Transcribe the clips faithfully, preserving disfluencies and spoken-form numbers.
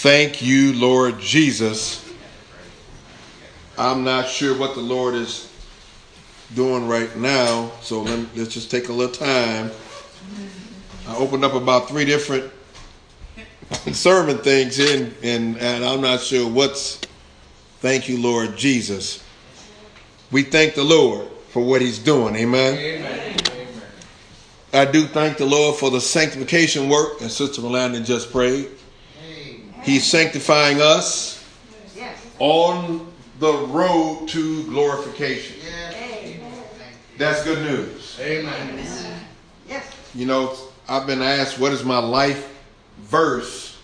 Thank you, Lord Jesus. I'm not sure what the Lord is doing right now, so let me, let's just take a little time. I opened up about three different sermon things in, and, and I'm not sure what's. Thank you, Lord Jesus. We thank the Lord for what he's doing. Amen. Amen. Amen. I do thank the Lord for the sanctification work that Sister Rolanda just prayed. Amen. He's sanctifying us yes. on the road to glorification. Yes. That's good news. Amen. Yes. You know, I've been asked, what is my life verse?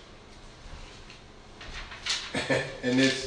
And it's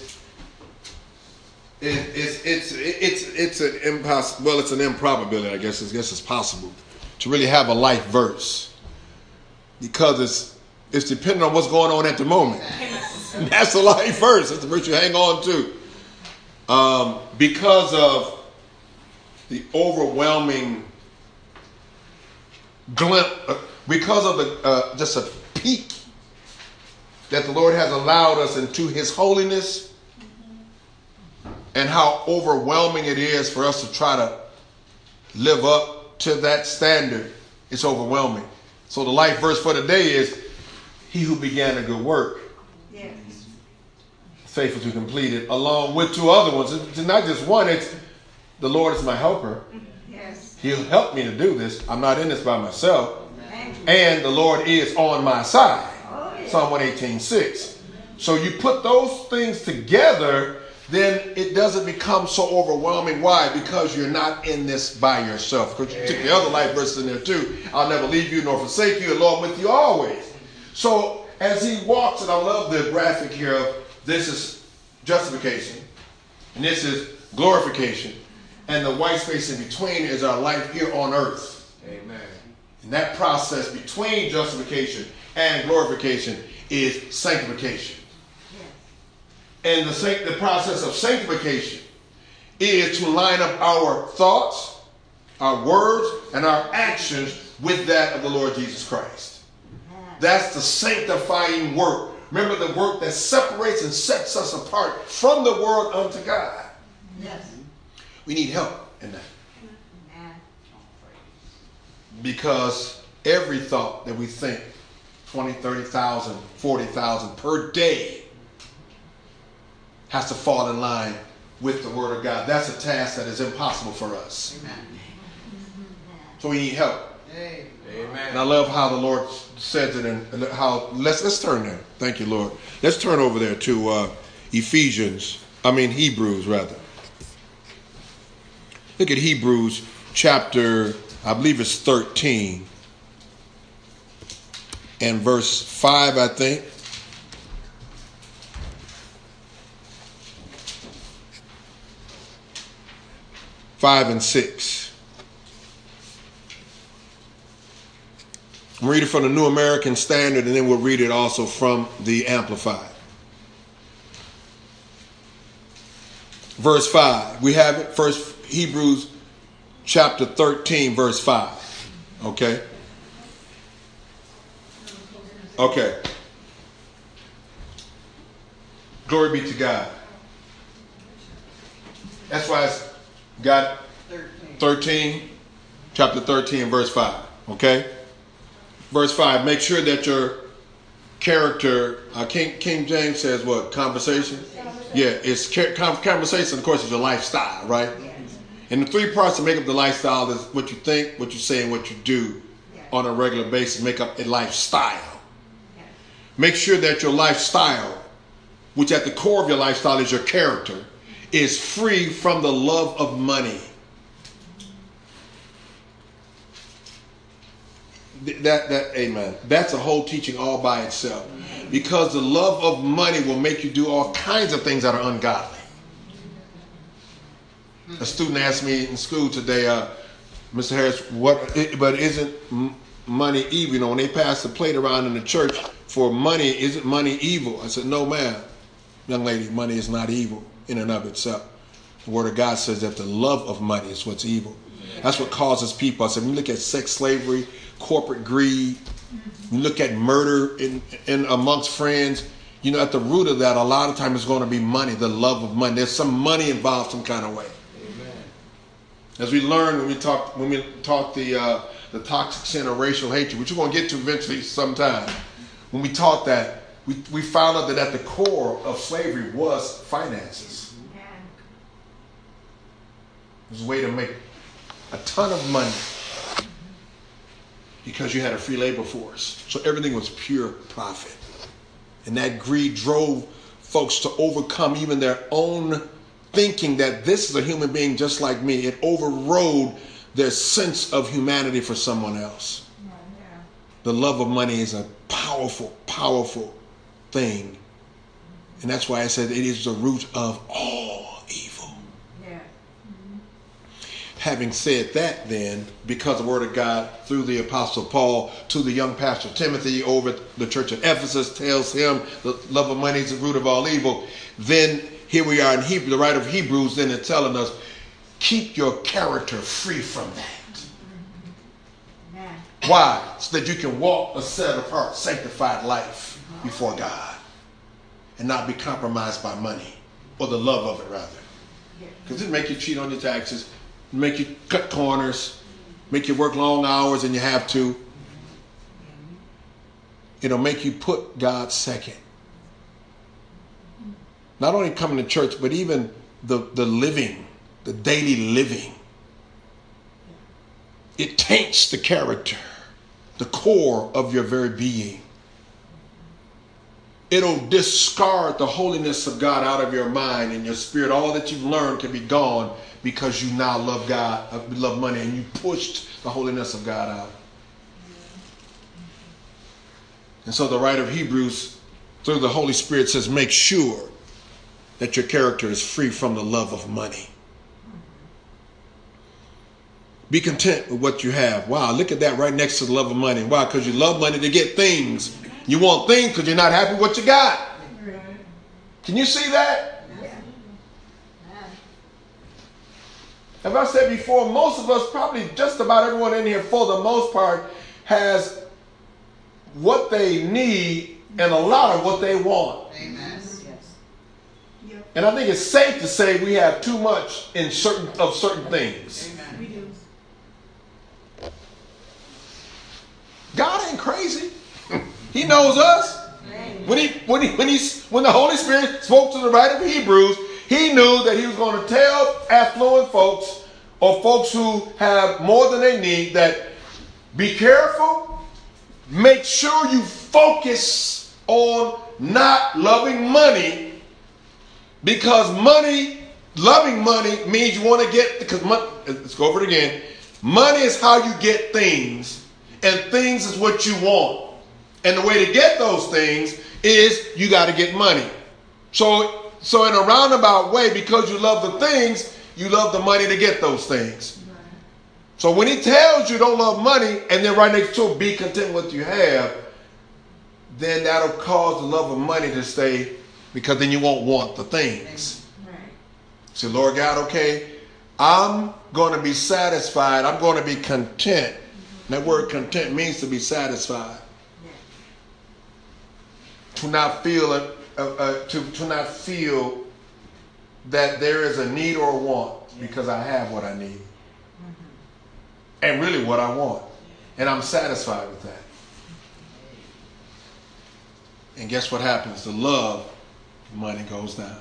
It, it's it's it's it's an impossible. Well, it's an improbability. I guess I guess it's possible to really have a life verse because it's it's dependent on what's going on at the moment. And that's a life verse. That's the verse you hang on to. Um, because of the overwhelming glimpse, uh, because of the uh, just a peek that the Lord has allowed us into His holiness. And how overwhelming it is for us to try to live up to that standard. It's overwhelming. So the life verse for today is, he who began a good work, yes. faithful to complete it, along with two other ones. It's not just one, it's the Lord is my helper. Yes. He'll help me to do this. I'm not in this by myself. And the Lord is on my side. Oh, yeah. Psalm one eighteen six. So you put those things together, then it doesn't become so overwhelming. Why? Because you're not in this by yourself. Because you took the other life verses in there too. I'll never leave you nor forsake you, along with you always. So as he walks, and I love the graphic here of this is justification, and this is glorification, and the white space in between is our life here on earth. Amen. And that process between justification and glorification is sanctification. And the, the process of sanctification is to line up our thoughts, our words, and our actions with that of the Lord Jesus Christ. That's the sanctifying work. Remember, the work that separates and sets us apart from the world unto God. Yes. We need help in that. Because every thought that we think, twenty, thirty thousand, forty thousand per day, has to fall in line with the Word of God. That's a task that is impossible for us. Amen. So we need help. Amen. And I love how the Lord says it, and how let's let's turn there. Thank you, Lord. Let's turn over there to uh, Ephesians. I mean Hebrews, rather. Look at Hebrews chapter, I believe it's thirteen, and verse five, I think. Five and six. I'll read it from the New American Standard, and then we'll read it also from the Amplified. Verse five. We have it. First Hebrews chapter thirteen, verse five. Okay. Okay. Glory be to God. That's why it's got thirteen, chapter thirteen, verse five. Okay? Verse five, make sure that your character, uh, King, King James says what? Conversation? Yeah, it's conversation, of course, is your lifestyle, right? And the three parts that make up the lifestyle is what you think, what you say, and what you do on a regular basis make up a lifestyle. Make sure that your lifestyle, which at the core of your lifestyle is your character, is free from the love of money. That, that, amen. That's a whole teaching all by itself. Because the love of money will make you do all kinds of things that are ungodly. A student asked me in school today, uh, Mister Harris, what, but isn't money evil? You know, when they pass the plate around in the church for money, isn't money evil? I said, no, ma'am. Young lady, money is not evil in and of itself. The Word of God says that the love of money is what's evil. That's what causes people. So when you look at sex slavery, corporate greed, you look at murder in, in amongst friends, you know, at the root of that, a lot of times it's going to be money, the love of money. There's some money involved some kind of way. Amen. As we learned when we talked when we taught the uh, the toxic sin of racial hatred, which we're going to get to eventually sometime. When we taught that, we, we found out that at the core of slavery was finances. It was a way to make a ton of money because you had a free labor force. So everything was pure profit. And that greed drove folks to overcome even their own thinking that this is a human being just like me. It overrode their sense of humanity for someone else. Yeah, yeah. The love of money is a powerful, powerful thing. And that's why I said it is the root of all evil. Yeah. Mm-hmm. Having said that, then, because the word of God through the Apostle Paul to the young pastor Timothy over at the church of Ephesus tells him the love of money is the root of all evil, then here we are in Hebrew, the writer of Hebrews then is telling us, keep your character free from that. Yeah. Why? So that you can walk a set apart, sanctified life before God and not be compromised by money or the love of it, rather. Because it make you cheat on your taxes, make you cut corners, make you work long hours and you have to. It'll make you put God second. Not only coming to church, but even the, the living, the daily living. It taints the character, the core of your very being. It'll discard the holiness of God out of your mind and your spirit. All that you've learned can be gone because you now love God, love money, and you pushed the holiness of God out. And so the writer of Hebrews, through the Holy Spirit, says, make sure that your character is free from the love of money. Be content with what you have. Wow, look at that right next to the love of money. Why? Because you love money to get things. You want things because you're not happy with what you got. Can you see that? As I said before, most of us, probably just about everyone in here for the most part, has what they need and a lot of what they want. Amen. And I think it's safe to say we have too much in certain of certain things. Amen. We do. God ain't crazy. He knows us. When he when he when he when the Holy Spirit spoke to the writer of Hebrews, he knew that he was going to tell affluent folks or folks who have more than they need that be careful, make sure you focus on not loving money. Because money, loving money means you want to get, because money, let's go over it again. Money is how you get things, and things is what you want. And the way to get those things is you got to get money. So, so in a roundabout way, because you love the things, you love the money to get those things. So when he tells you don't love money, and then right next to it, be content with what you have, then that'll cause the love of money to stay. Because then you won't want the things. Right. Say, Lord God, okay, I'm going to be satisfied. I'm going to be content. Mm-hmm. That word content means to be satisfied. Yeah. To not feel a, a, a, to, to not feel that there is a need or a want yeah. because I have what I need. Mm-hmm. And really what I want. And I'm satisfied with that. And guess what happens? The love money goes down.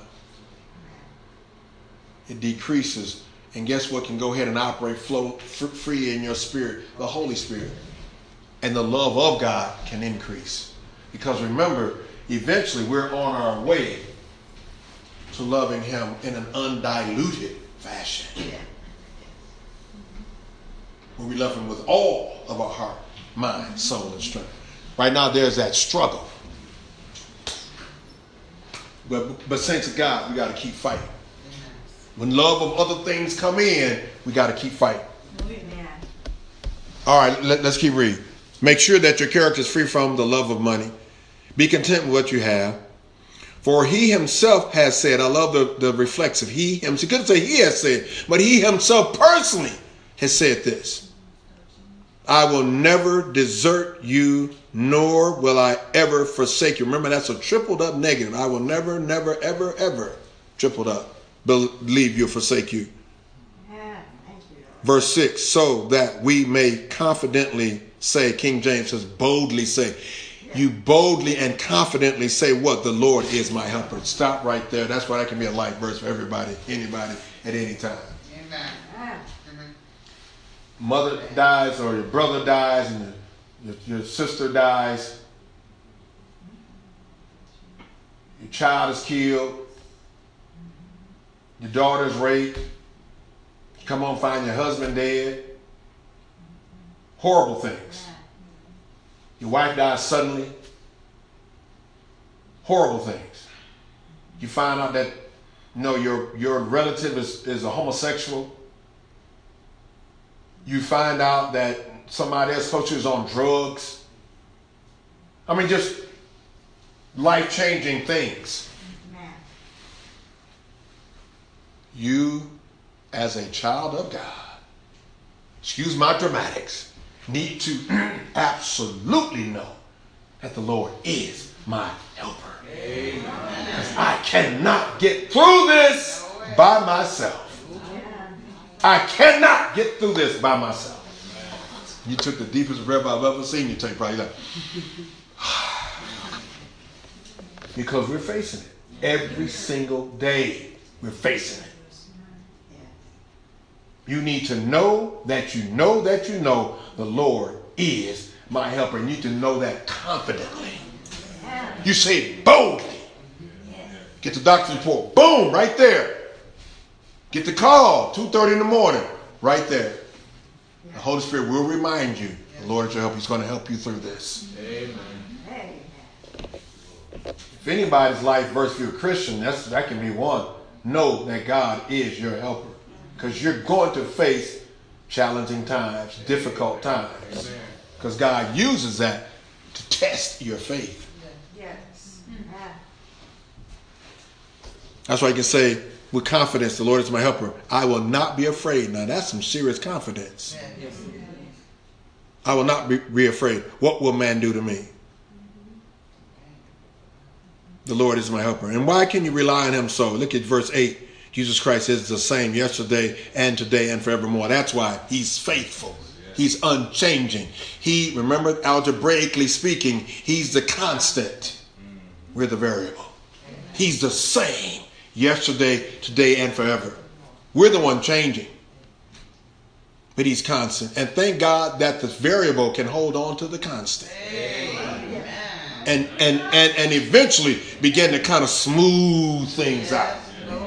It decreases. And guess what can go ahead and operate, flow free in your spirit? The Holy Spirit. And the love of God can increase. Because remember, eventually we're on our way to loving him in an undiluted fashion. Where we love him with all of our heart, mind, soul, and strength. Right now there's that struggle. But, but saints of God, we got to keep fighting. When love of other things come in, we got to keep fighting. All right, let, let's keep reading. Make sure that your character is free from the love of money. Be content with what you have. For he himself has said, I love the, the reflexive. He himself, he couldn't say he has said, but he himself personally has said this. I will never desert you nor will I ever forsake you. Remember, that's a tripled up negative. I will never, never, ever, ever, tripled up, believe you, forsake you. Yeah, thank you. Verse six, so that we may confidently say, King James says, boldly say. You boldly and confidently say what? The Lord is my helper. Stop right there. That's why that can be a light verse for everybody, anybody, at any time. Amen. Yeah. Mother dies or your brother dies and your, your, your sister dies. Your child is killed. Your daughter's raped. You come home, find your husband dead. Horrible things. Your wife dies suddenly. Horrible things. You find out that you know, your, your relative is, is a homosexual. You find out that somebody else close to you is on drugs. I mean, just life-changing things. Amen. You, as a child of God, excuse my dramatics, need to absolutely know that the Lord is my helper. Because I cannot get through this by myself. I cannot get through this by myself. You took the deepest breath I've ever seen you take, probably like, because we're facing it. Every single day we're facing it. You need to know that you know that you know the Lord is my helper. You need to know that confidently. You say it boldly. Get the doctor's report. Boom, right there. Get the call, two thirty in the morning, right there. The Holy Spirit will remind you, the Lord is your help. He's going to help you through this. Amen. If anybody's life verse, if you're a Christian, that's, that can be one. Know that God is your helper. Because you're going to face challenging times, difficult times. Because God uses that to test your faith. Yes. That's why you can say with confidence, the Lord is my helper. I will not be afraid. Now that's some serious confidence. I will not be, be afraid. What will man do to me? The Lord is my helper. And why can you rely on him so? Look at verse eight. Jesus Christ is the same yesterday and today and forevermore. That's why he's faithful. He's unchanging. He, remember, algebraically speaking, he's the constant. We're the variable. He's the same yesterday, today, and forever. We're the one changing. But he's constant. And thank God that the variable can hold on to the constant. Amen. And, and, and, and eventually begin to kind of smooth things out.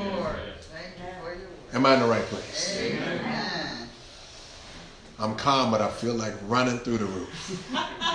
Am I in the right place? Amen. I'm calm, but I feel like running through the roof.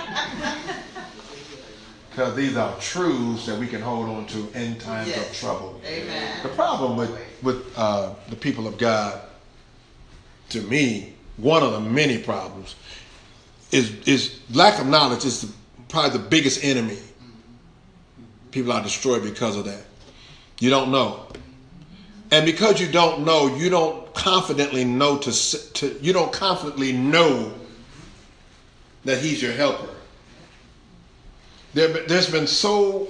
Because these are truths that we can hold on to in times Yes. of trouble. Amen. The problem with, with uh, the people of God, to me, one of the many problems, is, is lack of knowledge is the, probably the biggest enemy. People are destroyed because of that. You don't know. And because you don't know, you don't confidently know to, to you don't confidently know that he's your helper. There, there's been so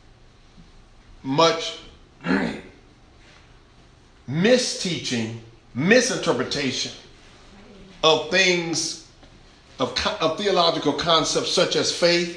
much misteaching, misinterpretation of things, of, of theological concepts such as faith.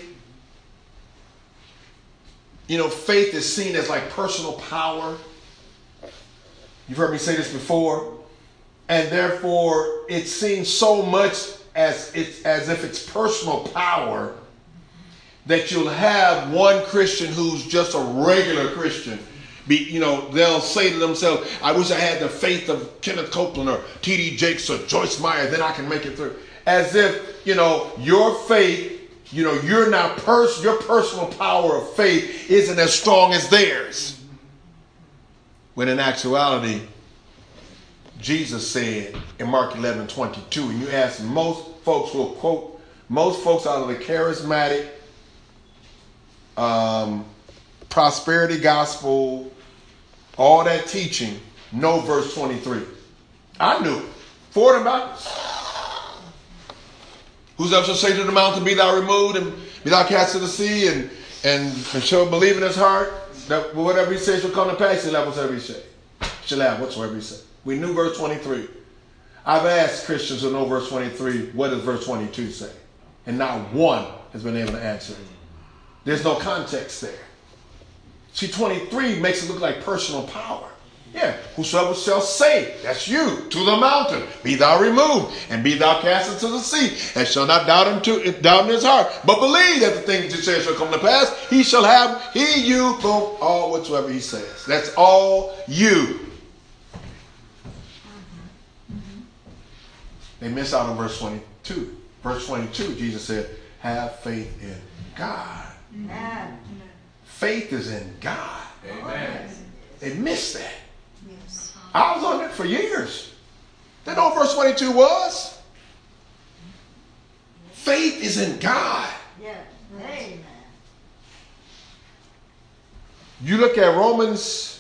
You know, faith is seen as like personal power. You've heard me say this before. And therefore, it's seen so much as, it's, as if it's personal power that you'll have one Christian who's just a regular Christian. Be, you know, they'll say to themselves, I wish I had the faith of Kenneth Copeland or T D Jakes or Joyce Meyer, then I can make it through. As if, you know, your faith, you know, you're not pers- your personal power of faith isn't as strong as theirs. When in actuality, Jesus said in Mark eleven twenty-two, and you ask most folks will quote, most folks out of the charismatic um, prosperity gospel, all that teaching, know verse twenty-three. I knew it. Ford and Baptist. Whosoever shall say to the mountain, be thou removed, and Be thou cast to the sea, and, and, and shall believe in his heart that whatever he says shall come to pass. He'll have whatsoever he say. Shall have whatsoever he say. We knew verse twenty-three. I've asked Christians who know verse twenty-three, what does verse twenty-two say? And not one has been able to answer it. There's no context there. See, twenty-three makes it look like personal power. Yeah, whosoever shall say, that's you, to the mountain, be thou removed, and be thou cast into the sea, and shall not doubt into doubt in his heart, but believe that the thing that you say shall come to pass, he shall have, he, you, boom, all whatsoever he says. That's all you. They miss out on verse twenty-two. Verse twenty-two, Jesus said, have faith in God. Amen. Faith is in God. Amen. They missed that. Yes. I was on it for years. Didn't know what verse twenty-two was. Faith is in God. Yes. Amen. You look at Romans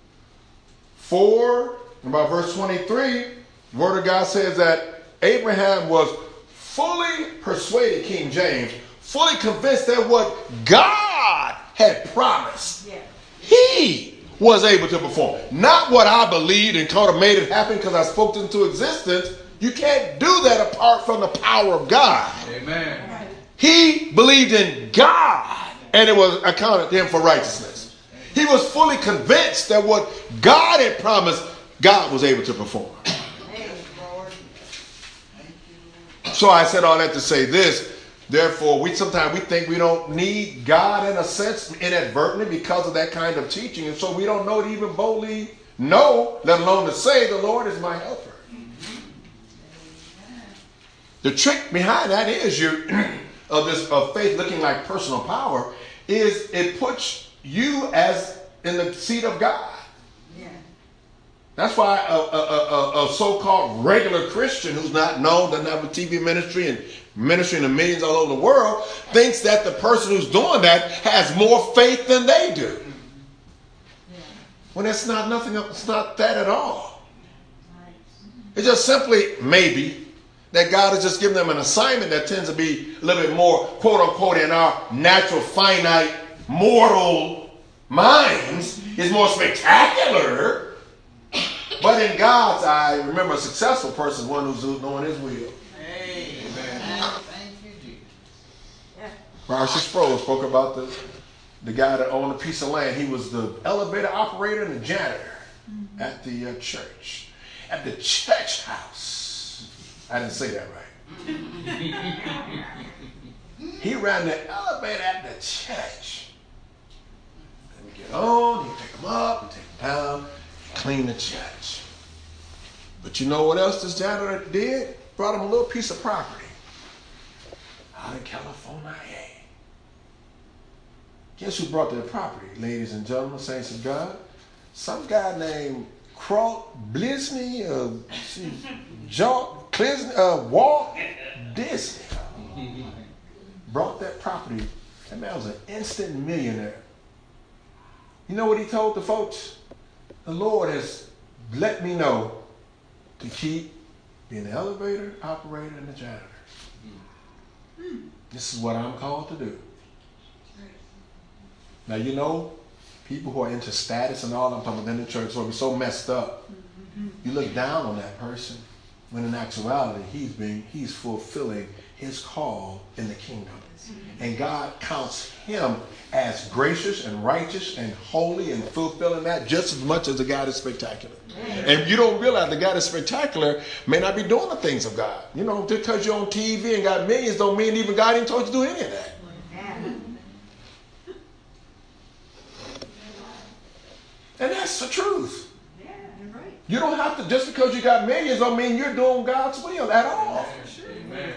four, about verse twenty-three, the Word of God says that Abraham was fully persuaded, King James, fully convinced that what God had promised, Yes. he was able to perform. Not what I believed and kind of made it happen because I spoke it into existence. You can't do that apart from the power of God. Amen. He believed in God, and it was accounted to him for righteousness. He was fully convinced that what God had promised, God was able to perform. Amen, Lord. So I said all that to say this. Therefore, we sometimes we think we don't need God in a sense inadvertently because of that kind of teaching. And so we don't know to even boldly know, let alone to say, the Lord is my helper. The trick behind that is you of this of faith looking like personal power is it puts you as in the seat of God. Yeah. That's why a, a, a, a so-called regular Christian who's not known, doesn't have a T V ministry and ministering to millions all over the world, thinks that the person who's doing that has more faith than they do. Yeah. When it's not nothing, it's not that at all. Right. It's just simply maybe that God has just given them an assignment that tends to be a little bit more, quote unquote, in our natural, finite, mortal minds, is more spectacular. But in God's eye, remember, a successful person is one who's doing his will. Amen. Thank you, Jesus. Yeah. Marcia Sproul spoke about the, the guy that owned a piece of land. He was the elevator operator and the janitor mm-hmm. at the uh, church. At the church house. I didn't say that right. He ran the elevator at the church. Let me get on, he'd take them up, and take them down, clean the church. But you know what else this janitor did? Brought him a little piece of property out in California. Guess who brought that property, ladies and gentlemen, saints of God? Some guy named Crawl Blisney, uh, John Clisney, uh, Walt Disney brought that property. That man was an instant millionaire. You know what he told the folks? The Lord has let me know to keep being the elevator operator and the janitor. Mm. This is what I'm called to do. Now, you know, people who are into status and all, I'm talking about in the church, so we're so messed up. Mm-hmm. You look down on that person, when in actuality, he's being, he's fulfilling his call in the kingdom. Mm-hmm. And God counts him as gracious and righteous and holy and fulfilling that just as much as the guy that's spectacular. Mm-hmm. And you don't realize the guy that's spectacular may not be doing the things of God. You know, just because you're on T V and got millions don't mean even God ain't told you to do any of that. And that's the truth. Yeah, you're right. You don't have to, just because you got millions don't mean you're doing God's will at all. Amen.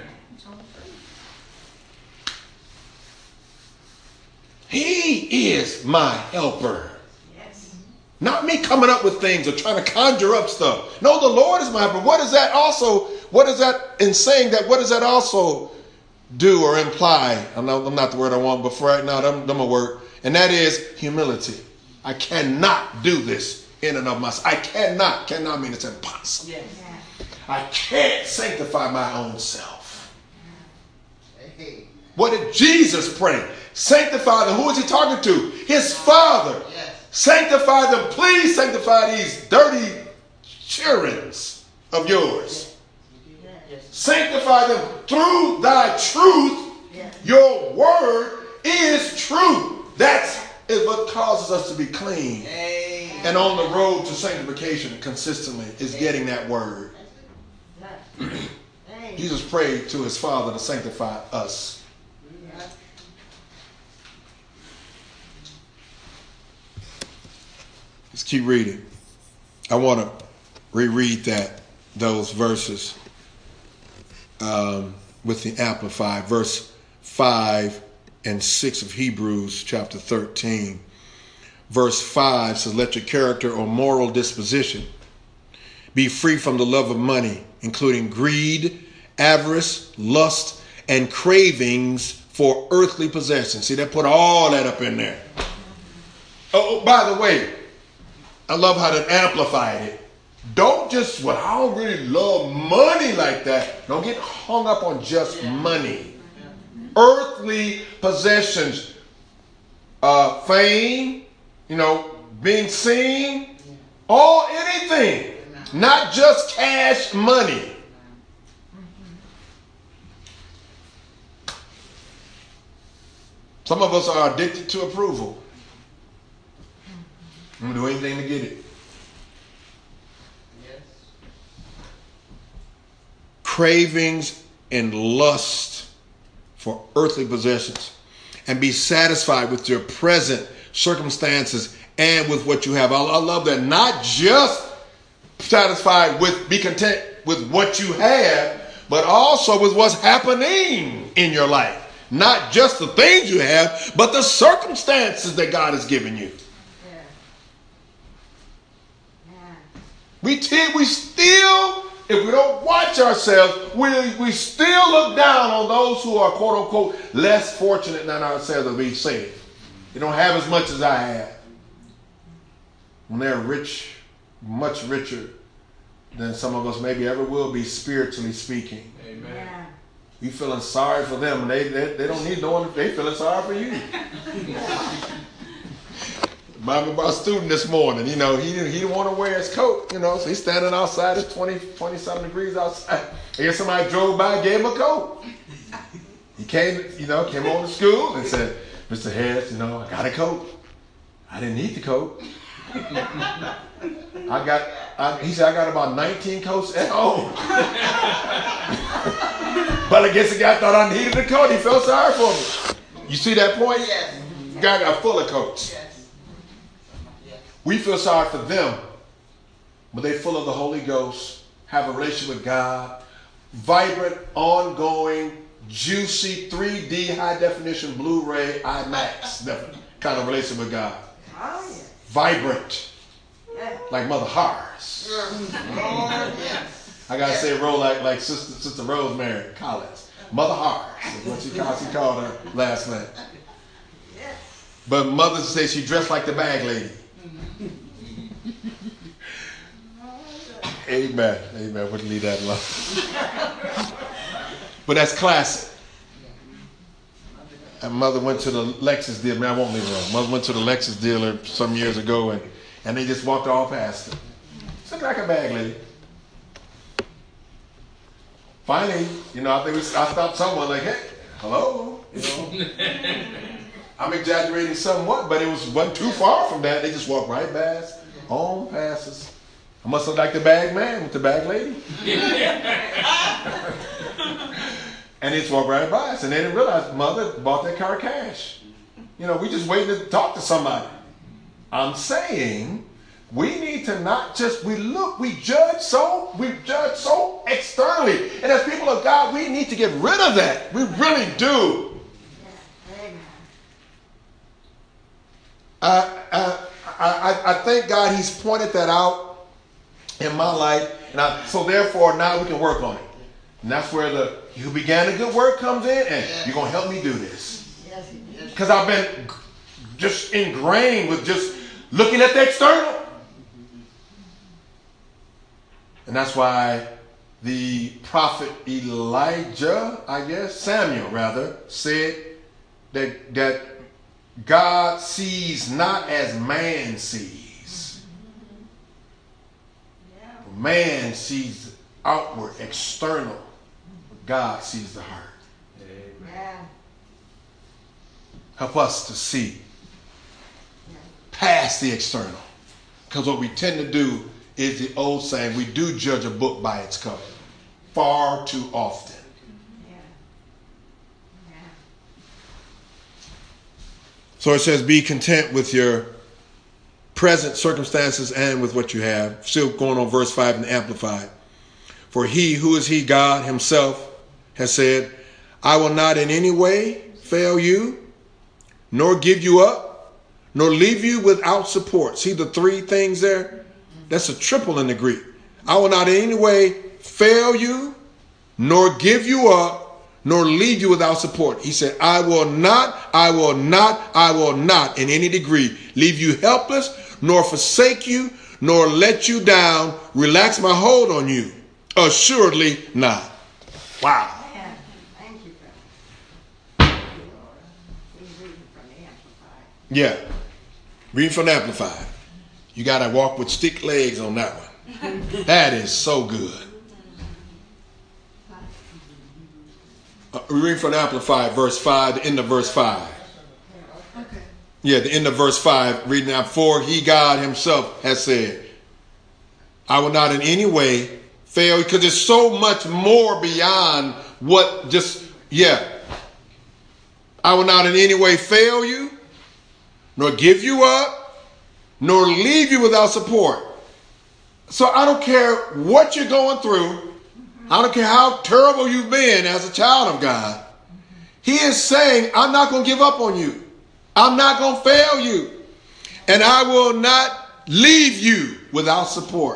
He is my helper. Yes. Not me coming up with things or trying to conjure up stuff. No, the Lord is my helper. What is that also, what is that in saying that, what does that also do or imply? I'm not, I'm not the word I want, but for right now, I'm, I'm a word. And that is humility. I cannot do this in and of myself. I cannot. Cannot mean it's impossible. Yes. I can't sanctify my own self. Hey. What did Jesus pray? Sanctify them. Who is he talking to? His Father. Yes. Sanctify them. Please sanctify these dirty childrens of yours. Yes. Sanctify them through thy truth. Yes. Your word is true. That's is what causes us to be clean. Amen. And on the road to sanctification consistently is getting that word. Yes. Amen. Jesus prayed to his Father to sanctify us. Yes. Let's keep reading. I want to reread that, those verses um, with the Amplified. Verse five and six of Hebrews chapter thirteen. Verse five says, let your character or moral disposition be free from the love of money, including greed, avarice, lust, and cravings for earthly possessions. See, they put all that up in there. Oh, oh, by the way, I love how they amplified it. Don't just, well, I don't really love money like that. Don't get hung up on just money. Earthly possessions, uh, fame, you know, being seen, all anything, not just cash money. Some of us are addicted to approval. I'm going to do anything to get it. Yes. Cravings and lust for earthly possessions, and be satisfied with your present circumstances and with what you have. I, I love that. Not just satisfied with, be content with what you have, but also with what's happening in your life. Not just the things you have, but the circumstances that God has given you. Yeah. Yeah. We, t- we still, if we don't watch ourselves, we, we still look down on those who are, quote unquote, less fortunate than ourselves to be saved. They don't have as much as I have. When they're rich, much richer than some of us maybe ever will be, spiritually speaking. Amen. Yeah. You feeling sorry for them. They, they, they don't need no one. They feeling sorry for you. Remember about a student this morning, you know, he, he didn't want to wear his coat, you know, so he's standing outside, it's twenty, twenty-something degrees outside. I guess somebody drove by and gave him a coat. He came, you know, came on to school and said, Mister Harris, you know, I got a coat. I didn't need the coat. I got, I, he said, I got about nineteen coats at home. But I guess the guy thought I needed a coat. He felt sorry for me. You see that point? Yes. The guy got full of coats. Yes. Yes. We feel sorry for them, but they're full of the Holy Ghost, have a relationship with God, vibrant, ongoing, juicy, three D, high definition, Blu-ray, IMAX kind of relationship with God. Oh, yeah. Vibrant, Yeah. like Mother Harris. Lord, yes. I gotta say, roll like like Sister Sister Rosemary Collins. Mother Harris is what she called, she called her last name. Yes. But Mother said she dressed like the bag lady. Amen. Amen. We'll leave that alone. But that's classic. And Mother went to the Lexus dealer. Man, I won't leave it alone. Mother went to the Lexus dealer some years ago, and, and they just walked all past her. She looked like a bag lady. Finally, you know, I think we, I stopped someone like, hey, hello. You know, I'm exaggerating somewhat, but it was wasn't too far from that. They just walked right past, on past us. I must look like the bag man with the bag lady. And they just walked right by us, and they didn't realize Mother bought that car cash. You know, we just waiting to talk to somebody. I'm saying we need to not just, we look, we judge so, we judge so externally. And as people of God, we need to get rid of that. We really do. Amen. I, I, I, I thank God he's pointed that out in my life. And I, so therefore, now we can work on it. And that's where the, you began a good work comes in, and you're going to help me do this. Yes, he did. Because I've been just ingrained with just looking at the external. And that's why the prophet Elijah, I guess, Samuel rather, said that, that God sees not as man sees. Yeah. Man sees outward, external. God sees the heart. Yeah. Help us to see past the external. Because what we tend to do is the old saying, we do judge a book by its cover. Far too often. Yeah. Yeah. So it says, be content with your present circumstances and with what you have. Still going on verse five in the Amplified. For he, who is he, God himself, has said, I will not in any way fail you, nor give you up, nor leave you without support. See the three things there? That's a triple in the Greek. I will not in any way fail you, nor give you up, nor leave you without support. He said, I will not, I will not, I will not in any degree leave you helpless, nor forsake you, nor let you down, relax my hold on you. Assuredly not. Wow. Man, thank you for that. Thank you, Lord. He's reading from the Amplified. Yeah. Reading from the Amplified. You got to walk with stick legs on that one. That is so good. Uh, reading from the Amplified, verse five, the end of verse five. Okay. Yeah, the end of verse five, reading out, for he, God himself, has said, I will not in any way fail, because there's so much more beyond what just, yeah. I will not in any way fail you, nor give you up, nor leave you without support. So I don't care what you're going through. I don't care how terrible you've been as a child of God. He is saying, I'm not going to give up on you. I'm not going to fail you. And I will not leave you without support.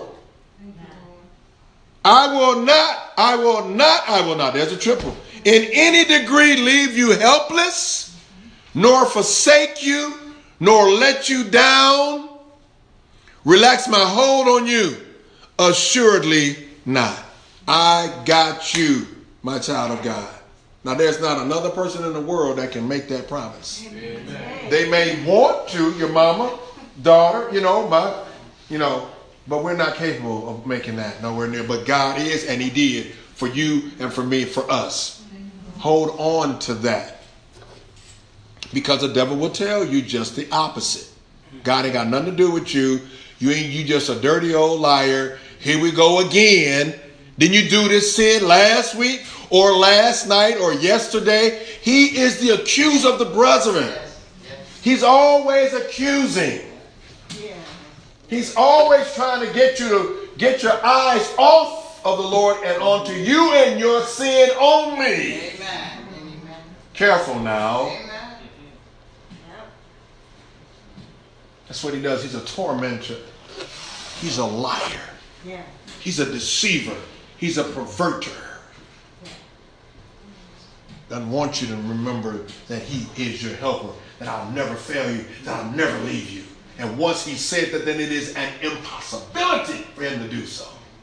I will not, I will not, I will not. There's a triple. In any degree leave you helpless, nor forsake you, nor let you down. Relax my hold on you. Assuredly not. I got you, my child of God. Now there's not another person in the world that can make that promise. Amen. They may want to, your mama, daughter, you know, my, you know, but we're not capable of making that nowhere near. But God is, and he did for you and for me, for us. Hold on to that. Because the devil will tell you just the opposite. God ain't got nothing to do with you. You ain't, you just a dirty old liar. Here we go again. Didn't you do this sin last week or last night or yesterday? He is the accuser of the brethren. He's always accusing. He's always trying to get you to get your eyes off of the Lord and onto you and your sin only. Amen. Amen. Careful now. Amen. That's what he does. He's a tormentor. He's a liar. Yeah. He's a deceiver. He's a perverter. Doesn't want you to remember that he is your helper, that I'll never fail you, that I'll never leave you. And once he said that, then it is an impossibility for him to do so.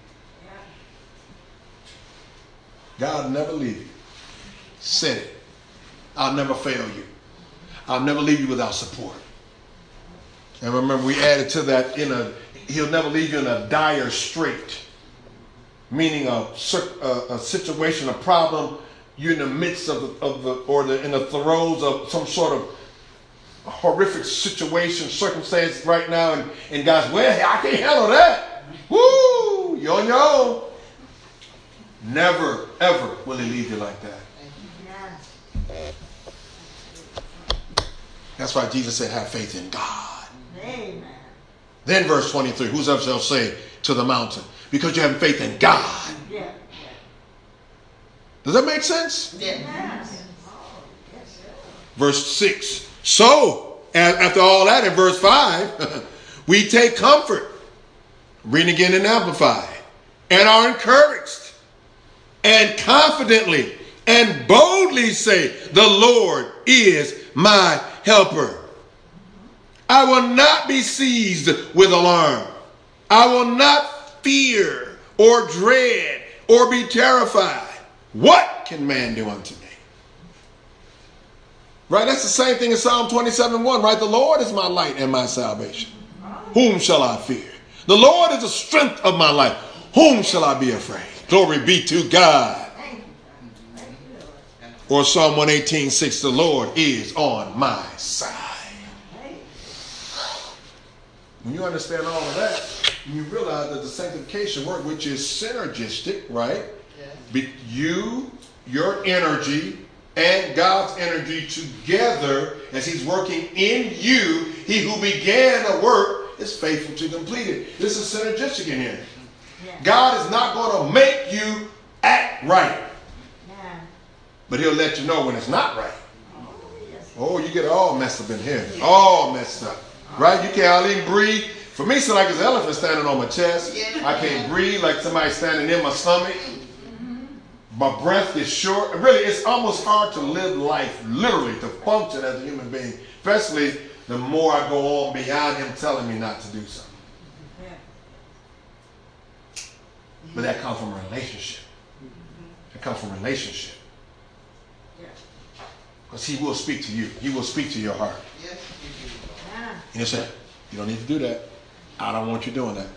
God will never leave you. Said it. I'll never fail you. I'll never leave you without support. And remember, we added to that, in a, he'll never leave you in a dire strait. Meaning a, a, a situation, a problem, you're in the midst of the, of the or the, in the throes of some sort of horrific situation, circumstance right now, and, and God's, well, I can't handle that. Woo! You're on your own. Never, ever will he leave you like that. That's why Jesus said, have faith in God. Amen. Then verse twenty-three, whosoever shall say to the mountain, because you have faith in God. Yeah. Does that make sense? Yeah. Yes. Oh, yes, sir. Verse six. So, after all that, in verse five, we take comfort. Reading again in Amplified. And are encouraged. And confidently and boldly say, the Lord is my helper. I will not be seized with alarm. I will not fear or dread or be terrified. What can man do unto me? Right? That's the same thing in Psalm twenty-seven one, right? The Lord is my light and my salvation. Whom shall I fear? The Lord is the strength of my life. Whom shall I be afraid? Glory be to God. Or Psalm one eighteen six, the Lord is on my side. When you understand all of that, you realize that the sanctification work, which is synergistic, right? Be, you, your energy, and God's energy together as he's working in you. He who began a work is faithful to complete it. This is synergistic in here. God is not going to make you act right. But he'll let you know when it's not right. Oh, you get all messed up in here. All messed up. Right? You can't hardly even breathe. For me, it's like an elephant standing on my chest. I can't breathe like somebody standing in my stomach. My breath is short. Really, it's almost hard to live life, literally, to function as a human being. Especially the more I go on beyond him telling me not to do something. But that comes from a relationship. That comes from relationship. Because he will speak to you. He will speak to your heart. And he'll say, you don't need to do that. I don't want you doing that.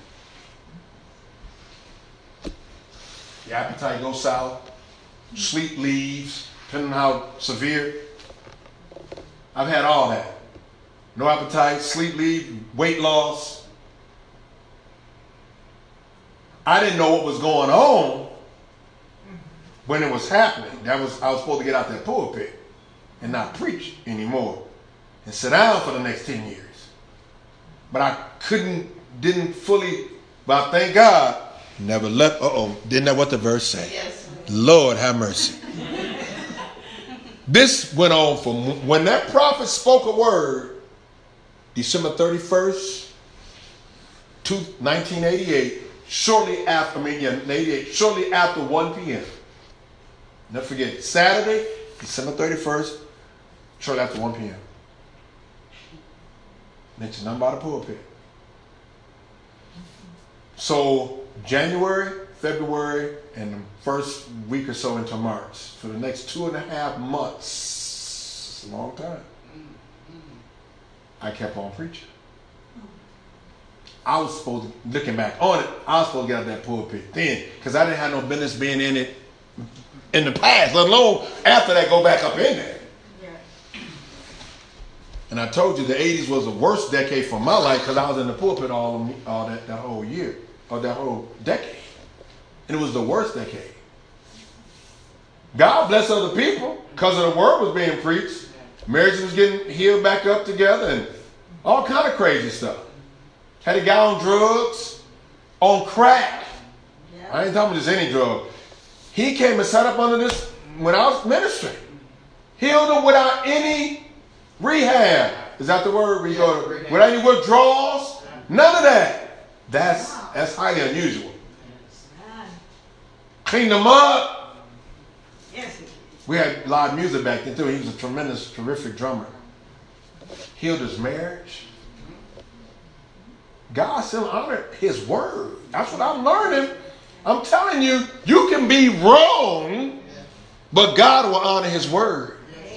Your appetite goes south. Sleep leaves, depending on how severe. I've had all that. No appetite, sleep leave, weight loss. I didn't know what was going on when it was happening. That was I was supposed to get out that pulpit and not preach anymore and sit down for the next ten years. But I couldn't, didn't fully, but I thank God, never left. Uh-oh, didn't know what the verse say. Yes. Lord have mercy. This went on from when that prophet spoke a word, December thirty-first, nineteen eighty-eight, shortly after, I mean, yeah, eighty-eight, shortly after one p.m. Never forget, Saturday, December thirty-first, shortly after one p.m. Mention nothing about a pulpit. So January, February, and the first week or so into March, for the next two and a half months, it's a long time, I kept on preaching. I was supposed to, looking back on it, I was supposed to get out of that pulpit then, because I didn't have no business being in it in the past, let alone after that go back up in there. And I told you the eighties was the worst decade for my life because I was in the pulpit all, all that, that whole year, or that whole decade. And it was the worst decade. God bless other people because of the word was being preached. Marriages was getting healed back up together and all kind of crazy stuff. Had a guy on drugs, on crack. I ain't talking about just any drug. He came and sat up under this when I was ministering. Healed him without any rehab. Is that the word? Where you go without any withdrawals? None of that. That's that's highly unusual. Cleaned him up. We had live music back then too. He was a tremendous, terrific drummer. Healed his marriage. God still honored his word. That's what I'm learning. I'm telling you, you can be wrong, but God will honor his word.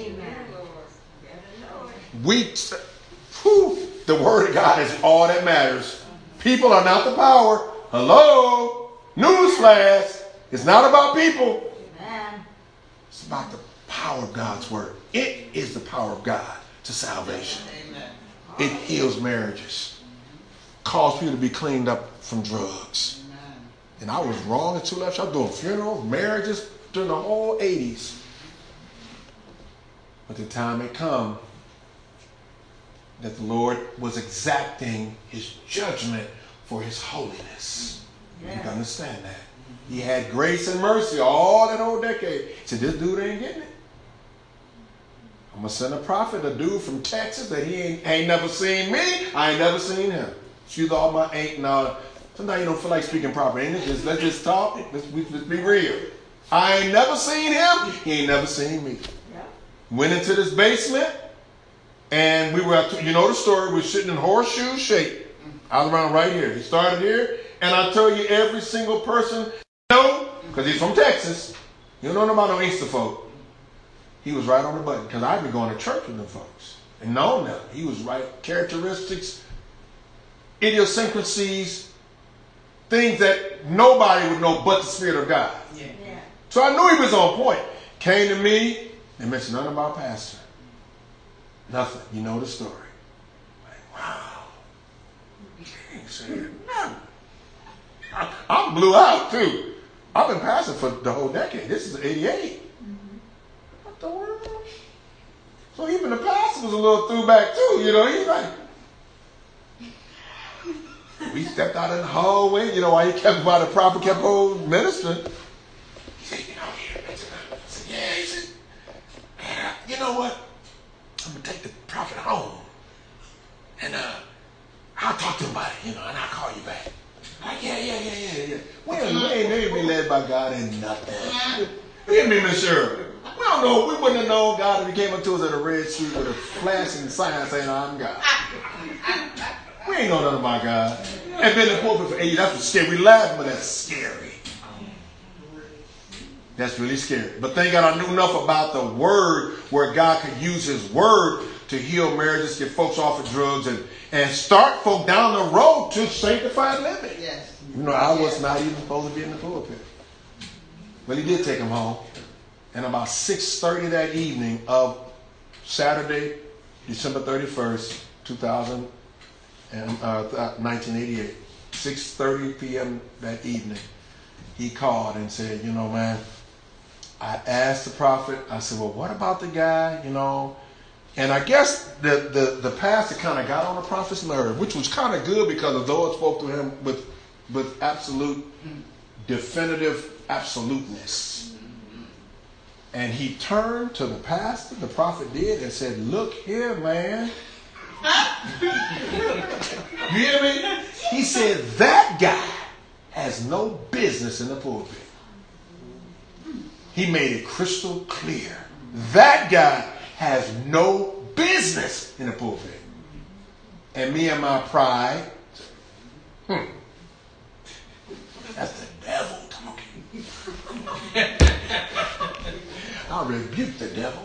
We, whew, the word of God is all that matters. People are not the power. Hello? Newsflash. It's not about people. Amen. It's about the power of God's word. It is the power of God to salvation. Amen. It heals marriages. Calls people to be cleaned up from drugs. Amen. And I was wrong at two left. I was doing funerals, marriages during the whole eighties. But the time had come that the Lord was exacting his judgment for his holiness. Yeah. You can understand that. He had grace and mercy all that whole decade. He said, this dude ain't getting it. I'm going to send a prophet, a dude from Texas that he ain't, ain't never seen me. I ain't never seen him. Excuse all my ain't and all. Sometimes you don't feel like speaking proper, ain't it? Just, let's just talk. Let's, let's be real. I ain't never seen him. He ain't never seen me. Yeah. Went into this basement. And we were, at, you know the story, we were sitting in horseshoe shape. I was around right here. He started here. And I tell you, every single person, no, Because he's from Texas. You don't know about no Easter folk. He was right on the button. Because I've been going to church with them folks. And known them. He was right. Characteristics, idiosyncrasies, things that nobody would know but the Spirit of God. Yeah. Yeah. So I knew he was on point. Came to me and mentioned nothing about pastor. Nothing. You know the story. Like, wow. He ain't saying nothing. I, I blew out too. I've been pastoring for the whole decade. This is eighty-eight. Mm-hmm. What the world? So even the pastor was a little threw back too. You know, he's like, we stepped out in the hallway. You know, while he kept by the prophet kept on ministering. He said, you know, here, I said, yeah. He said, you know what? I'm gonna take the prophet home, and uh, I'll talk to him about it. You know, and I'll call you back. Like, yeah, yeah, yeah, yeah, yeah. We ain't, we ain't, we ain't been led by God in nothing. Hear me, Miss Shirley. We don't know. We wouldn't have known God if he came up to us at a red street with a flashing sign saying, I'm God. We ain't know nothing about God. And been in the pulpit for eight years. That's what's scary. We laugh, but that's scary. That's really scary. But thank God I knew enough about the word where God could use his word to heal marriages, get folks off of drugs, and, and start folk down the road to sanctified living. Yes. You know, I was not even supposed to be in the pulpit. But he did take him home. And about six thirty that evening of Saturday, December thirty-first, two thousand, and, uh, nineteen eighty-eight, six thirty p.m. that evening, he called and said, you know, man, I asked the prophet, I said, well, what about the guy, you know? And I guess the, the, the pastor kind of got on the prophet's nerve, which was kind of good because the Lord spoke to him with, with absolute, definitive absoluteness. And he turned to the pastor, the prophet did, and said, look here, man. You hear me? He said, that guy has no business in the pulpit. He made it crystal clear. That guy has no business in the pulpit. And me and my pride, hmm, that's the devil talking. I rebuke the devil.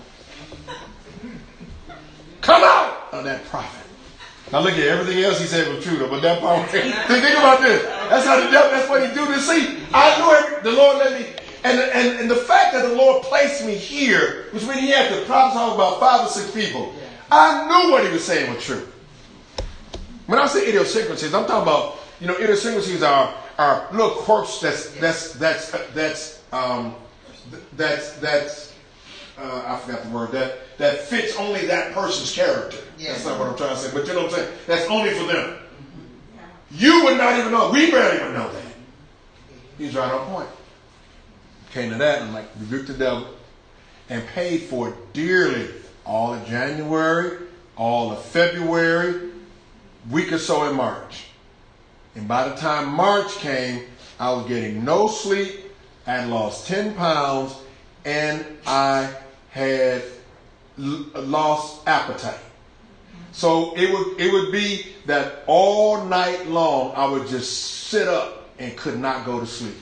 Come out of that prophet. Now look at everything else he said was true though, but that part, think about this. That's how the devil, that's what he do to see. I knew every, the Lord let me, and, and, and the fact that the Lord placed me here, which means he had to prophesy about five or six people, I knew what he was saying was true. When I say idiosyncrasies, I'm talking about, you know, idiosyncrasies are, are little quirks that's, that's, that's, that's, um, that's, that's, uh, I forgot the word, that, that fits only that person's character. Yeah. That's not what I'm trying to say, but you know what I'm saying? That's only for them. Mm-hmm. You would not even know. We barely even know that. He's right on point. Came to that and like rebuked the devil and paid for it dearly. All of January, all of February, week or so in March. And by the time March came, I was getting no sleep. I had lost ten pounds and I had l- lost appetite. So it would it would be that all night long I would just sit up and could not go to sleep.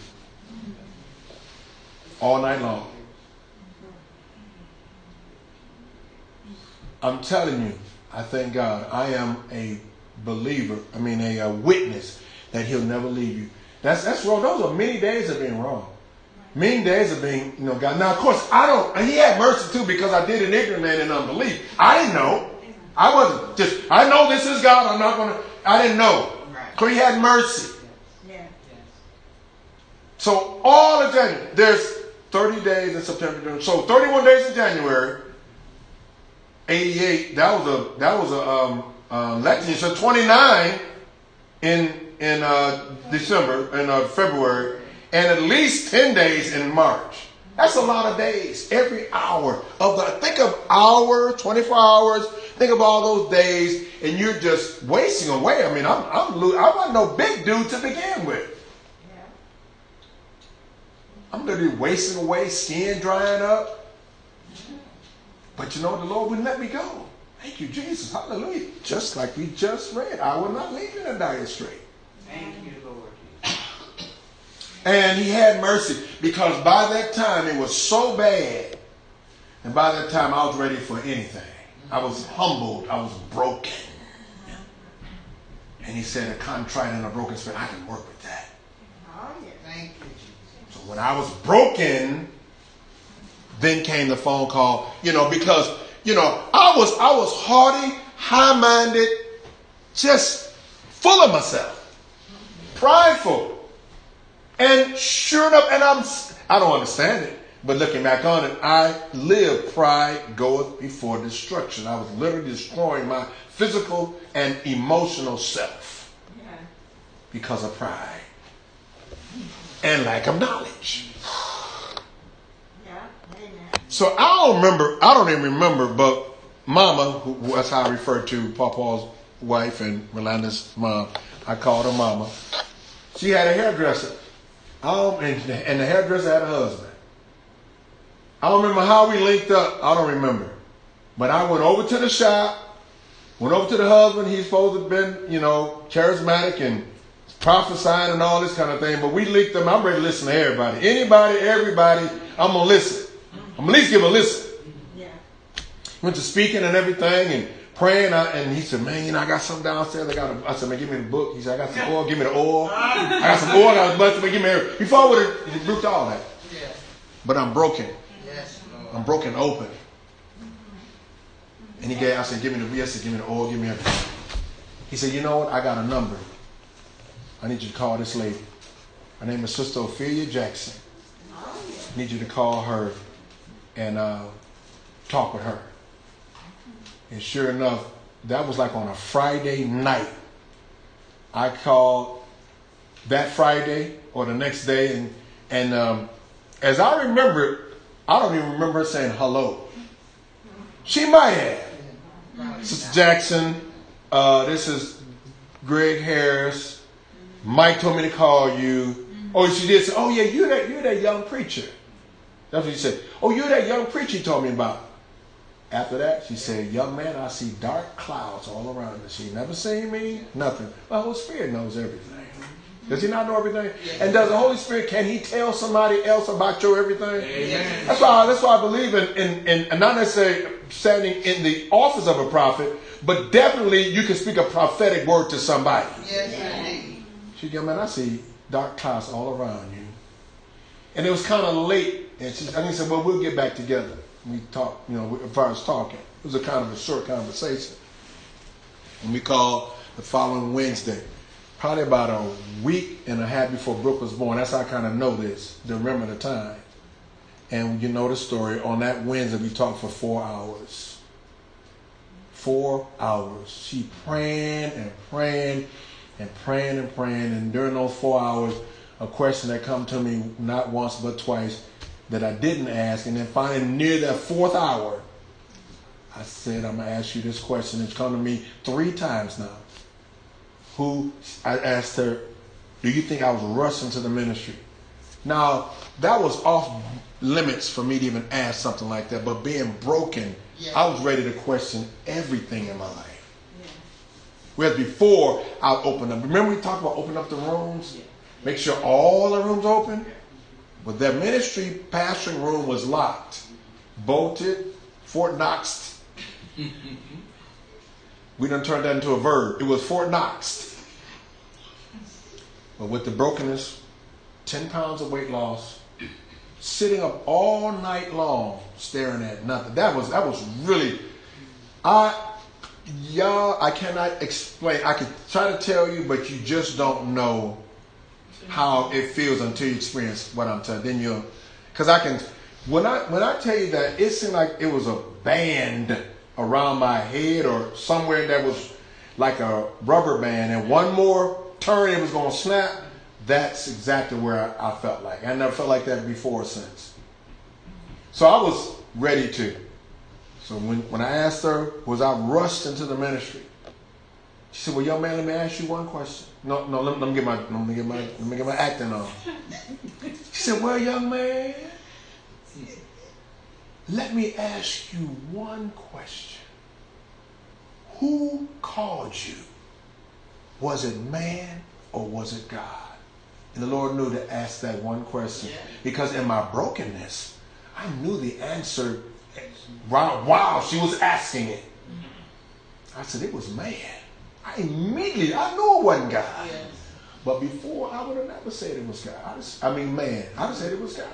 All night long. I'm telling you, I thank God. I am a believer. I mean, a, a witness that He'll never leave you. That's that's wrong. Those are many days of being wrong. Many days of being, you know, God. Now, of course, I don't. He had mercy too because I did it ignorant and in unbelief. I didn't know. I wasn't just. I know this is God. I'm not gonna. I didn't know. So He had mercy. Yeah. So all of January, there's thirty days in September. So thirty-one days in January. eighty-eight. That was a that was a um, uh, election. So twenty-nine in in uh, December in uh, February, and at least ten days in March. That's a lot of days. Every hour of the think of hour, twenty-four hours. Think of all those days, and you're just wasting away. I mean, I'm I'm I'm not no big dude to begin with. Yeah. I'm literally wasting away, skin drying up. But you know, the Lord wouldn't let me go. Thank you, Jesus. Hallelujah. Just like we just read, I will not leave you in a dire strait. Thank you, Lord. And he had mercy because by that time it was so bad. And by that time I was ready for anything. I was humbled. I was broken. And he said, a contrite and a broken spirit, I can work with that. Oh, yeah. Thank you, Jesus. So when I was broken, then came the phone call, you know, because, you know, I was, I was haughty, high-minded, just full of myself, prideful. And sure enough, and I'm, I don't understand it, but looking back on it, I lived pride goeth before destruction. I was literally destroying my physical and emotional self Yeah. because of pride and lack of knowledge. Yeah. Amen. So I don't remember, I don't even remember, but Mama, who, that's how I refer to Papa's wife and Rolanda's mom, I called her Mama. She had a hairdresser. Um, and, and the hairdresser had a husband. I don't remember how we linked up. I don't remember. But I went over to the shop, went over to the husband. He's supposed to have been, you know, charismatic and prophesying and all this kind of thing. But we linked them. I'm ready to listen to everybody. Anybody, everybody, I'm going to listen. I'm going to at least give a listen. Yeah. Went to speaking and everything and praying. I, and he said, man, you know, I got something downstairs. I got a, I said, man, give me the book. He said, I got some oil. Give me the oil. I got some oil. I got a bunch of, give me everything. Before I would have, he brooked all that. Yeah. But I'm broken. Yes, Lord. I'm broken open. And he gave, I said, give me the, I said, give me the oil, give me everything. He said, you know what? I got a number. I need you to call this lady. Her name is Sister Ophelia Jackson. I need you to call her and uh, talk with her. And sure enough, that was like on a Friday night. I called that Friday or the next day, and and um, as I remember it, I don't even remember her saying hello. She might have. Sister Jackson, uh, this is Greg Harris. Mike told me to call you. Oh, she did say, oh yeah, you're that, you're that young preacher. That's what she said. Oh, you're that young preacher you told me about. After that, she said, young man, I see dark clouds all around her. She never seen me, nothing. The Holy Spirit knows everything. Does he not know everything? And does the Holy Spirit, can he tell somebody else about your everything? Amen. That's why, that's why I believe in, in, in, in not necessarily standing in the office of a prophet, but definitely you can speak a prophetic word to somebody. Yes, indeed. She said, man, I see dark clouds all around you. And it was kind of late. And she, and he said, well, we'll get back together. We talked, you know, as far as talking. It was a kind of a short conversation. And we called the following Wednesday. Probably about a week and a half before Brooke was born. That's how I kind of know this, to remember the time. And you know the story. On that Wednesday, we talked for four hours. Four hours. She praying and praying and praying and praying. And during those four hours, a question that come to me not once but twice that I didn't ask. And then finally, near that fourth hour, I said, I'm going to ask you this question. It's come to me three times now. Who, I asked her, do you think I was rushing to the ministry? Now, that was off limits for me to even ask something like that. But being broken, yeah. I was ready to question everything in my life. Yeah. Whereas before, I opened up. Remember we talked about opening up the rooms? Yeah. Make sure all the rooms open? But that ministry pastoring room was locked, bolted, Fort Knoxed. We done turned that into a verb. It was Fort Knoxed. But with the brokenness, ten pounds of weight loss, sitting up all night long, staring at nothing. That was that was really, I, y'all, I cannot explain. I could try to tell you, but you just don't know how it feels until you experience what I'm telling you. Then you'll, because I can, when I when I tell you that, it seemed like it was a band around my head or somewhere that was like a rubber band, and one more turn it was going to snap. That's exactly where I, I felt like. I never felt like that before or since. So I was ready to. So when, when I asked her, was I rushed into the ministry? She said, well, young man, let me ask you one question. No, no, let, let me get my let me get my let me get my acting on. She said, well, young man, let me ask you one question. Who called you? Was it man or was it God? And the Lord knew to ask that one question. Because in my brokenness, I knew the answer while, while she was asking it. I said, it was man. I immediately, I knew it wasn't God. Yes. But before, I would have never said it was God. I, just, I mean, man, I would have said it was God.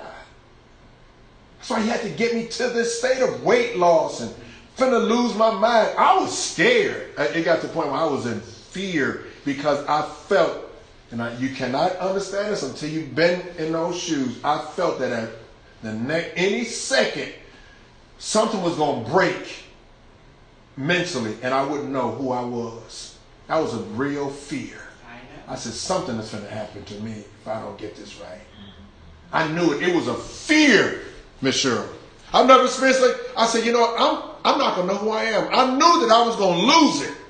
That's why he had to get me to this state of weight loss and finna lose my mind. I was scared. It got to the point where I was in fear because I felt, and I, you cannot understand this until you've been in those shoes. I felt that at the next, any second, something was going to break mentally, and I wouldn't know who I was. That was a real fear. I said, something is going to happen to me if I don't get this right. I knew it. It was a fear, Miss Shirley. I've never experienced it. I said, you know what? I'm, I'm not going to know who I am. I knew that I was going to lose it.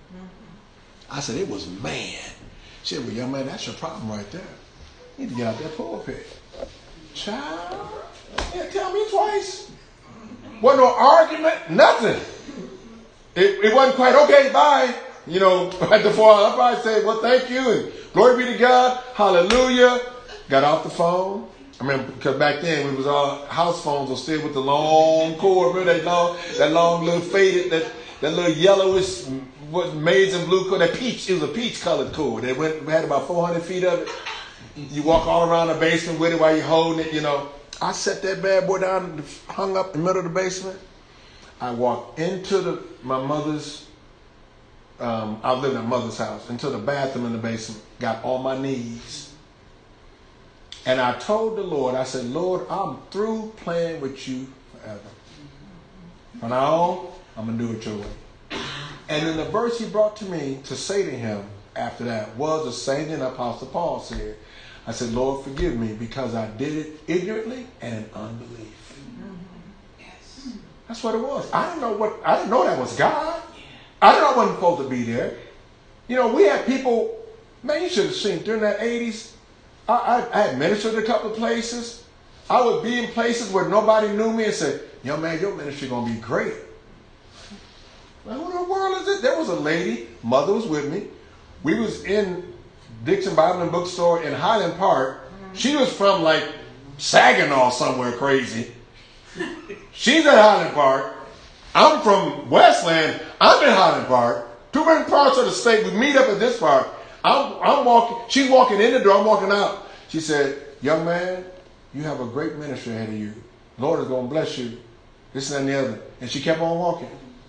I said, it was man. She said, well, young man, that's your problem right there. You need to get out that pulpit. Child, yeah, tell me twice. Wasn't no argument, nothing. It, it wasn't quite, okay, bye. You know, at the four hours, I probably say, well, thank you, and glory be to God, hallelujah. Got off the phone. I remember, because back then, we was all, house phones were still with the long cord, remember that long, that long little faded, that, that little yellowish, what, maize and blue cord, that peach, it was a peach colored cord. It went, we had about four hundred feet of it. You walk all around the basement with it while you're holding it, you know. I set that bad boy down, hung up in the middle of the basement. I walked into the, my mother's, um, I lived in my mother's house, into the bathroom in the basement, got on my knees. And I told the Lord, I said, Lord, I'm through playing with you forever. From now on, I'm going to do it your way. And then the verse he brought to me to say to him after that was the same thing Apostle Paul said. I said, Lord, forgive me because I did it ignorantly and in unbelief. Yes. That's what it was. I didn't know what, I didn't know that was God. I didn't know I wasn't supposed to be there. You know, we had people, man, you should have seen during that eighties, I, I, I had ministered a couple of places. I would be in places where nobody knew me and said, young man, your ministry going to be great. Like, what in the world is this? There was a lady, mother was with me. We was in Dixon Bible and Bookstore in Highland Park. She was from like Saginaw somewhere crazy. She's at Highland Park. I'm from Westland. I'm in Highland Park. Two different parts of the state. We meet up at this part. I'm, I'm walking. She's walking in the door. I'm walking out. She said, young man, you have a great ministry ahead of you. The Lord is going to bless you. This and that and the other. And she kept on walking.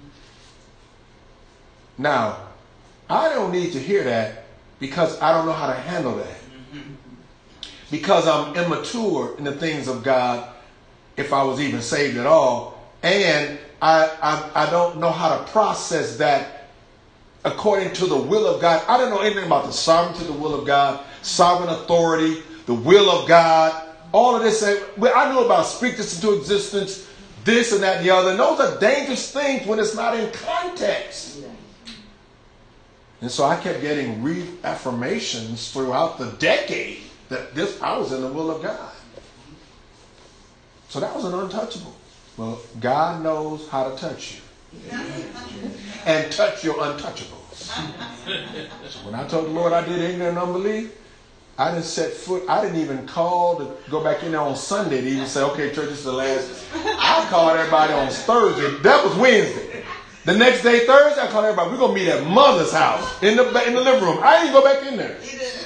Now, I don't need to hear that because I don't know how to handle that. Because I'm immature in the things of God, if I was even saved at all. And I, I, I don't know how to process that according to the will of God. I don't know anything about the sovereignty of the will of God, sovereign authority, the will of God, all of this. I know about speak this into existence, this and that and the other. And those are dangerous things when it's not in context. And so I kept getting reaffirmations throughout the decade that this I was in the will of God. So that was an untouchable. Well, God knows how to touch you. And touch your untouchables. So when I told the Lord I did ignorant and unbelief, I didn't set foot, I didn't even call to go back in there on Sunday to even say, okay, church, this is the last. I called everybody on Thursday. That was Wednesday. The next day, Thursday, I called everybody, we're going to meet at Mother's house in the in the living room. I didn't go back in there.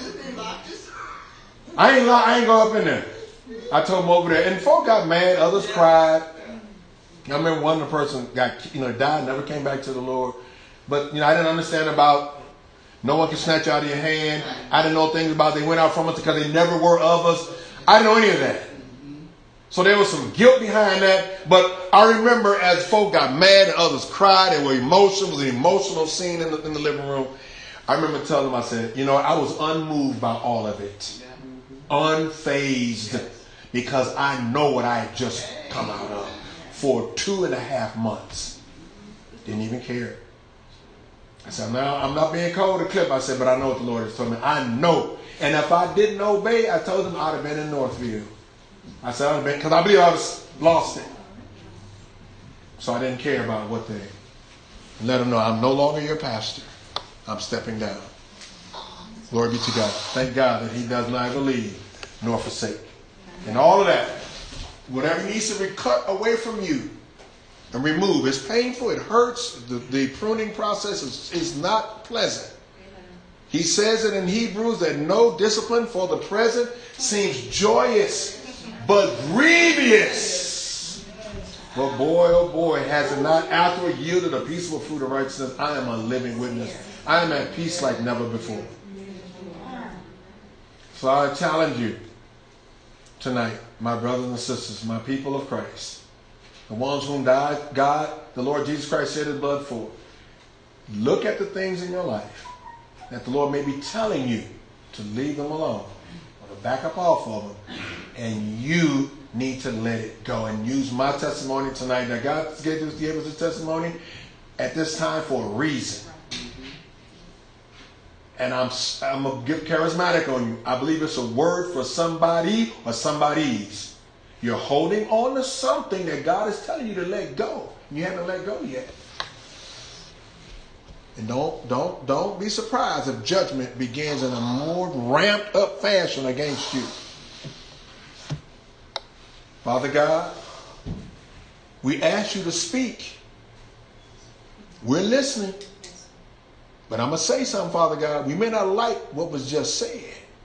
I ain't, I ain't go up in there. I told them over there. And folk got mad. Others cried. I remember one of the person got, you know, died, never came back to the Lord. But, you know, I didn't understand about no one can snatch you out of your hand. I didn't know things about they went out from us because they never were of us. I didn't know any of that. So there was some guilt behind that. But I remember as folk got mad and others cried and were emotional, it was an emotional scene in the, in the living room. I remember telling them, I said, you know, I was unmoved by all of it. Unfazed. Because I know what I had just come out of for two and a half months. Didn't even care. I said, now I'm not being cold to clip. I said, but I know what the Lord has told me. I know. And if I didn't obey, I told them I'd have been in Northview. I said, I'd have been, because I believe I was lost it. So I didn't care about what they, let them know I'm no longer your pastor. I'm stepping down. Glory be to God. Thank God that he does neither leave nor forsake. And all of that, whatever needs to be cut away from you and remove, it's painful, it hurts. The, the pruning process is, is not pleasant. He says it in Hebrews that no discipline for the present seems joyous, but grievous. But boy, oh boy, has it not afterward yielded a peaceful fruit of righteousness? I am a living witness. I am at peace like never before. So I challenge you tonight, my brothers and sisters, my people of Christ, the ones whom died, God, the Lord Jesus Christ shed his blood for. Look at the things in your life that the Lord may be telling you to leave them alone or to back up off of them. And you need to let it go and use my testimony tonight. Now God gave us, gave us a testimony at this time for a reason. And I'm I'm going to get charismatic on you. I believe it's a word for somebody or somebody's. You're holding on to something that God is telling you to let go. You haven't let go yet. And don't don't don't be surprised if judgment begins in a more ramped up fashion against you. Father God, we ask you to speak. We're listening. But I'm going to say something, Father God. We may not like what was just said.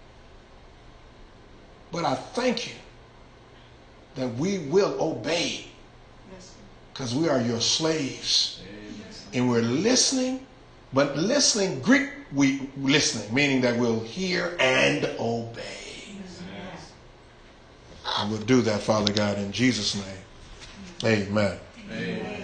But I thank you that we will obey. Because we are your slaves. And we're listening. But listening, Greek, we listening, meaning that we'll hear and obey. And we'll do that, Father God, in Jesus' name. Amen. Amen.